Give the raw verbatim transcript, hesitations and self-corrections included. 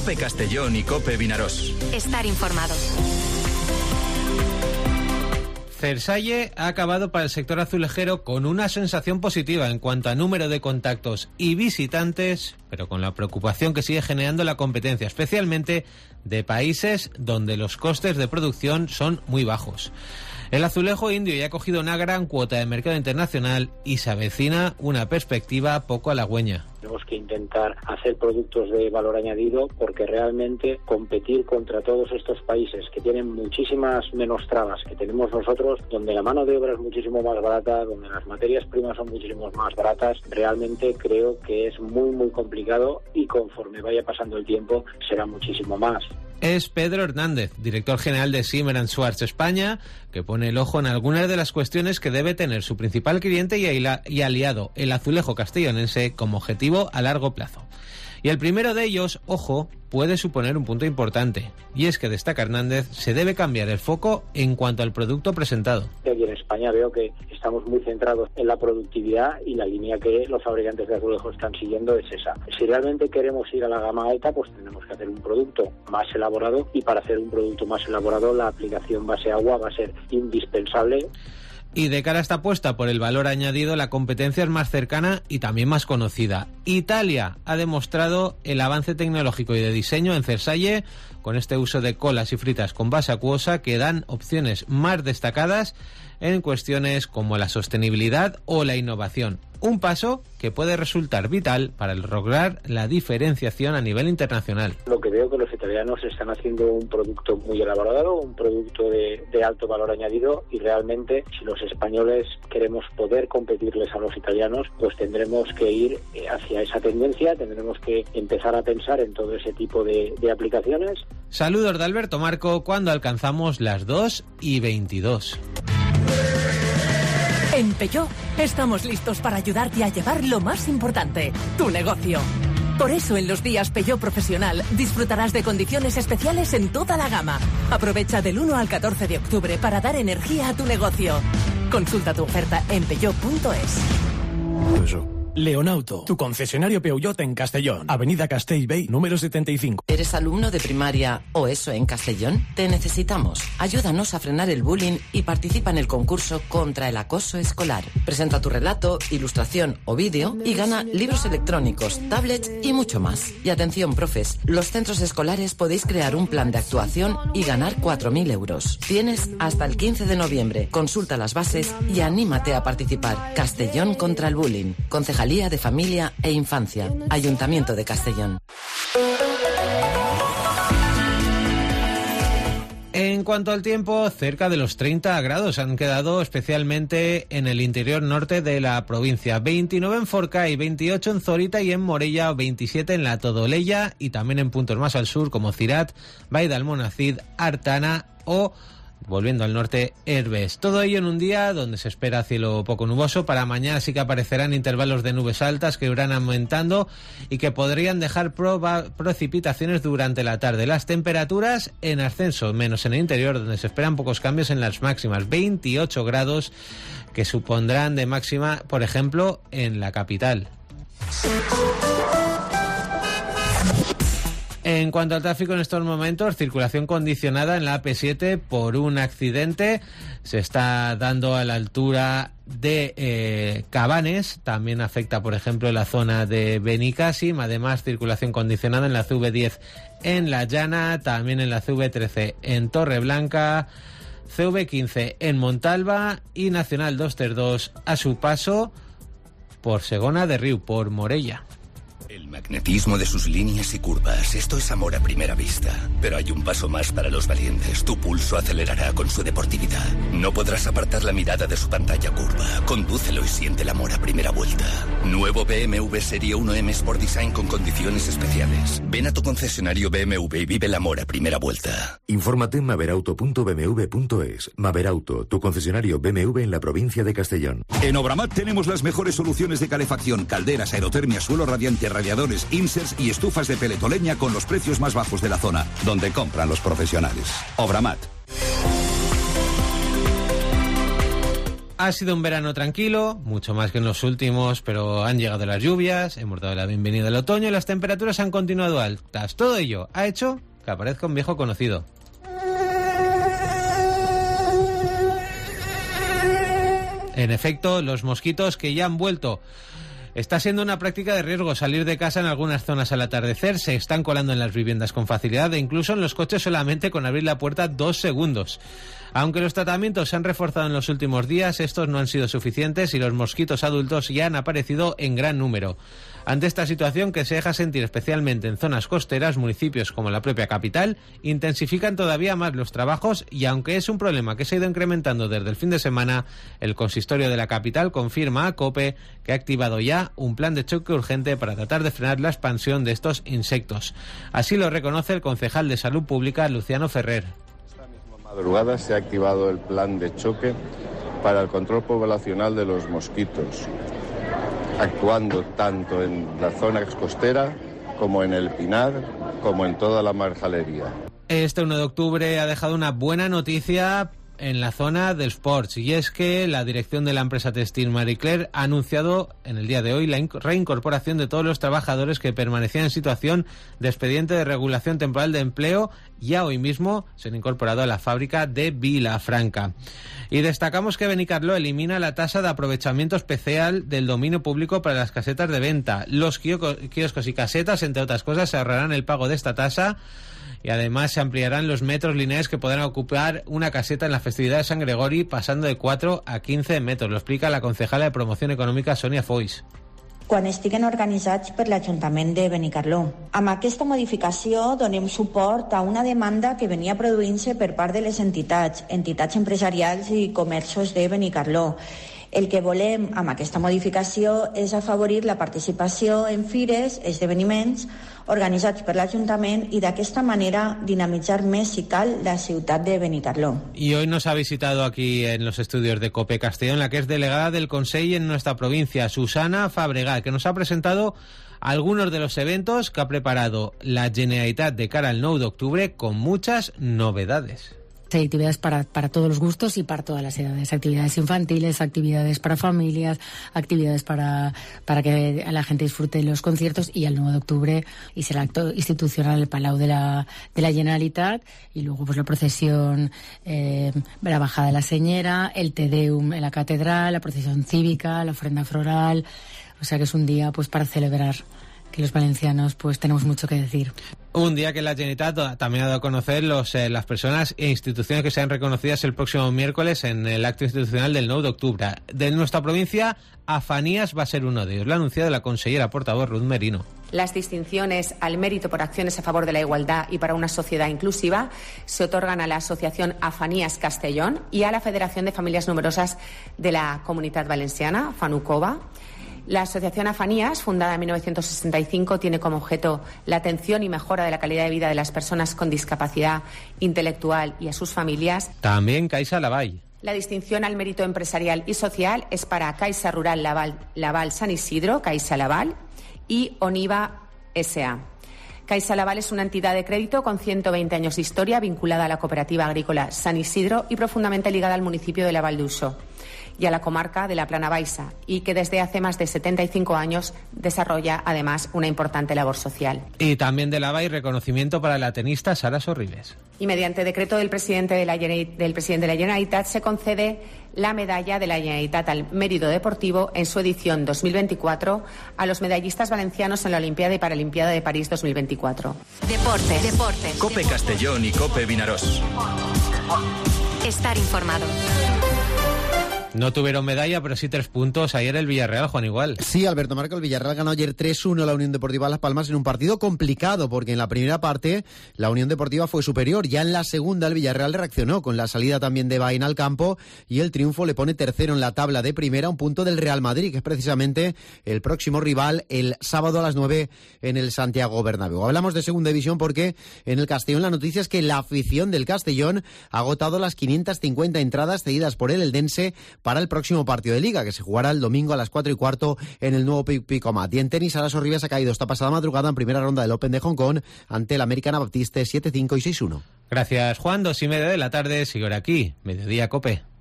COPE Castellón y COPE Vinarós. Estar informado. Cersalle ha acabado para el sector azulejero con una sensación positiva en cuanto a número de contactos y visitantes, pero con la preocupación que sigue generando la competencia, especialmente de países donde los costes de producción son muy bajos. El azulejo indio ya ha cogido una gran cuota de mercado internacional y se avecina una perspectiva poco halagüeña. Tenemos que intentar hacer productos de valor añadido porque realmente competir contra todos estos países que tienen muchísimas menos trabas que tenemos nosotros, donde la mano de obra es muchísimo más barata, donde las materias primas son muchísimo más baratas, realmente creo que es muy muy complicado y conforme vaya pasando el tiempo será muchísimo más. Es Pedro Hernández, director general de Zimmer and Schwartz España, que pone el ojo en algunas de las cuestiones que debe tener su principal cliente y aliado, el azulejo castellonense, como objetivo a largo plazo. Y el primero de ellos, ojo, puede suponer un punto importante, y es que, destaca Hernández, se debe cambiar el foco en cuanto al producto presentado. Aquí en España veo que estamos muy centrados en la productividad y la línea que los fabricantes de azulejos están siguiendo es esa. Si realmente queremos ir a la gama alta, pues tenemos que hacer un producto más elaborado, y para hacer un producto más elaborado la aplicación base agua va a ser indispensable. Y de cara a esta apuesta por el valor añadido, la competencia es más cercana y también más conocida. Italia ha demostrado el avance tecnológico y de diseño en Cersalle con este uso de colas y fritas con base acuosa que dan opciones más destacadas en cuestiones como la sostenibilidad o la innovación. Un paso que puede resultar vital para lograr la diferenciación a nivel internacional. Lo que veo que los italianos están haciendo un producto muy elaborado, un producto de, de alto valor añadido, y realmente si los españoles queremos poder competirles a los italianos, pues tendremos que ir hacia esa tendencia, tendremos que empezar a pensar en todo ese tipo de, de aplicaciones. Saludos de Alberto Marco cuando alcanzamos las dos y veintidós. En Peugeot estamos listos para ayudarte a llevar lo más importante, tu negocio. Por eso en los días Peugeot Profesional disfrutarás de condiciones especiales en toda la gama. Aprovecha del uno al catorce de octubre para dar energía a tu negocio. Consulta tu oferta en peugeot punto es. Leonauto, tu concesionario Peugeot en Castellón. Avenida Castellbey, número setenta y cinco. ¿Eres alumno de primaria o eso en Castellón? Te necesitamos. Ayúdanos a frenar el bullying y participa en el concurso contra el acoso escolar. Presenta tu relato, ilustración o vídeo y gana libros electrónicos, tablets y mucho más. Y atención, profes, los centros escolares podéis crear un plan de actuación y ganar cuatro mil euros. Tienes hasta el quince de noviembre. Consulta las bases y anímate a participar. Castellón contra el bullying. Concejalía de Familia e Infancia. Ayuntamiento de Castellón. En cuanto al tiempo, cerca de los treinta grados han quedado, especialmente en el interior norte de la provincia. veintinueve en Forcay, veintiocho en Zorita y en Morella, veintisiete en la Todoleya y también en puntos más al sur como Cirat, Baida Almonacid, Artana o, volviendo al norte, Herbes. Todo ello en un día donde se espera cielo poco nuboso. Para mañana sí que aparecerán intervalos de nubes altas que irán aumentando y que podrían dejar proba- precipitaciones durante la tarde. Las temperaturas en ascenso, menos en el interior, donde se esperan pocos cambios en las máximas. veintiocho grados que supondrán de máxima, por ejemplo, en la capital. En cuanto al tráfico en estos momentos, circulación condicionada en la A P siete por un accidente. Se está dando a la altura de eh, Cabanes. También afecta, por ejemplo, la zona de Benicàssim. Además, circulación condicionada en la C V diez en La Llana. También en la C V trece en Torreblanca. C V quince en Montalba. Y Nacional doscientos treinta y dos a su paso por Segona de Riu, por Morella. El magnetismo de sus líneas y curvas, esto es amor a primera vista. Pero hay un paso más para los valientes. Tu pulso acelerará con su deportividad. No podrás apartar la mirada de su pantalla curva. Condúcelo y siente el amor a primera vuelta. Nuevo B M W Serie uno M Sport Design con condiciones especiales. Ven a tu concesionario B M W y vive el amor a primera vuelta. Infórmate en maverauto punto b m w punto es. Maverauto, tu concesionario B M W en la provincia de Castellón. En Obramat tenemos las mejores soluciones de calefacción, calderas, aerotermia, suelo radiante, radiadores, inserts y estufas de peletoleña con los precios más bajos de la zona, donde compran los profesionales. Obramat. Ha sido un verano tranquilo, mucho más que en los últimos, pero han llegado las lluvias, hemos dado la bienvenida al otoño y las temperaturas han continuado altas. Todo ello ha hecho que aparezca un viejo conocido. En efecto, los mosquitos que ya han vuelto. Está siendo una práctica de riesgo salir de casa en algunas zonas al atardecer, se están colando en las viviendas con facilidad e incluso en los coches solamente con abrir la puerta dos segundos. Aunque los tratamientos se han reforzado en los últimos días, estos no han sido suficientes y los mosquitos adultos ya han aparecido en gran número. Ante esta situación, que se deja sentir especialmente en zonas costeras, municipios como la propia capital intensifican todavía más los trabajos y aunque es un problema que se ha ido incrementando desde el fin de semana, el consistorio de la capital confirma a COPE que ha activado ya un plan de choque urgente para tratar de frenar la expansión de estos insectos. Así lo reconoce el concejal de Salud Pública, Luciano Ferrer. Esta misma madrugada se ha activado el plan de choque para el control poblacional de los mosquitos, actuando tanto en la zona costera como en el Pinar, como en toda la marjalería. Este uno de octubre ha dejado una buena noticia en la zona del Sports, y es que la dirección de la empresa textil Marie Claire ha anunciado en el día de hoy la reincorporación de todos los trabajadores que permanecían en situación de expediente de regulación temporal de empleo. Ya hoy mismo se han incorporado a la fábrica de Vilafranca. Y destacamos que Benicarló elimina la tasa de aprovechamiento especial del dominio público para las casetas de venta. Los kioscos y casetas, entre otras cosas, se ahorrarán el pago de esta tasa. Y además se ampliarán los metros lineales que podrán ocupar una caseta en la festividad de San Gregori, pasando de cuatro a quince metros. Lo explica la concejala de Promoción Econòmica, Sonia Foix. Quan estiguen organitzats per l'Ajuntament de Benicarló. Amb aquesta modificació donem suport a una demanda que venia produint-se per part de les entitats, entitats empresarials i comerços de Benicarló. El que volem amb aquesta modificació és afavorir la participació en fires, esdeveniments organitzats per l'Ajuntament y de aquesta manera dinamitzar més, si cal, la ciutat de Benicarló. Y hoy nos ha visitado aquí en los estudios de COPE Castellón, la que es delegada del Consell en nuestra provincia, Susana Fabregat, que nos ha presentado algunos de los eventos que ha preparado la Generalitat de cara al nou d'octubre, con muchas novedades. Hay actividades para, para todos los gustos y para todas las edades. Actividades infantiles, actividades para familias, actividades para, para que la gente disfrute los conciertos y el nueve de octubre y será acto institucional el Palau de la, de la Generalitat y luego pues la procesión, eh, la bajada de la Señera, el Te Deum en la catedral, la procesión cívica, la ofrenda floral. O sea que es un día pues para celebrar, que los valencianos pues tenemos mucho que decir. Un día que la Generalitat también ha dado a conocer los, eh, las personas e instituciones que sean reconocidas el próximo miércoles en el acto institucional del nou d'octubre. De nuestra provincia, Afanías va a ser uno de ellos. Lo ha anunciado la consellera portavoz Ruth Merino. Las distinciones al mérito por acciones a favor de la igualdad y para una sociedad inclusiva se otorgan a la Asociación Afanías Castellón y a la Federación de Familias Numerosas de la Comunitat Valenciana, FANUCOVA. La Asociación Afanías, fundada en mil novecientos sesenta y cinco, tiene como objeto la atención y mejora de la calidad de vida de las personas con discapacidad intelectual y a sus familias. También Caixa Laval. La distinción al mérito empresarial y social es para Caixa Rural Laval, Laval San Isidro, Caixa Laval, y Oniva S A Caixa Laval es una entidad de crédito con ciento veinte años de historia, vinculada a la cooperativa agrícola San Isidro y profundamente ligada al municipio de Laval d'Uixó y a la comarca de la Plana Baixa, y que desde hace más de setenta y cinco años desarrolla además una importante labor social. Y también de Laval, reconocimiento para la tenista Sara Sorribes. Y mediante decreto del presidente de la, del presidente de la Generalitat se concede la medalla de la Generalitat al mérito deportivo en su edición dos mil veinticuatro a los medallistas valencianos en la Olimpiada y Paralimpiada de París dos mil veinticuatro. Deportes, deportes. COPE Castellón y COPE Vinarós. Estar informado. No tuvieron medalla, pero sí tres puntos. Ayer el Villarreal, Juan, igual. Sí, Alberto Marco, el Villarreal ganó ayer tres uno a la Unión Deportiva Las Palmas en un partido complicado, porque en la primera parte la Unión Deportiva fue superior. Ya en la segunda el Villarreal reaccionó con la salida también de Bain al campo y el triunfo le pone tercero en la tabla de primera, un punto del Real Madrid, que es precisamente el próximo rival el sábado a las nueve en el Santiago Bernabéu. Hablamos de segunda división porque en el Castellón la noticia es que la afición del Castellón ha agotado las quinientas cincuenta entradas cedidas por el eldense para el próximo partido de Liga, que se jugará el domingo a las cuatro y cuarto en el nuevo Picomat. Y en tenis, Sara Sorribes ha caído esta pasada madrugada en primera ronda del Open de Hong Kong ante el Americana Baptiste siete cinco y seis uno. Gracias, Juan. Dos y media de la tarde, sigue ahora aquí, Mediodía Cope.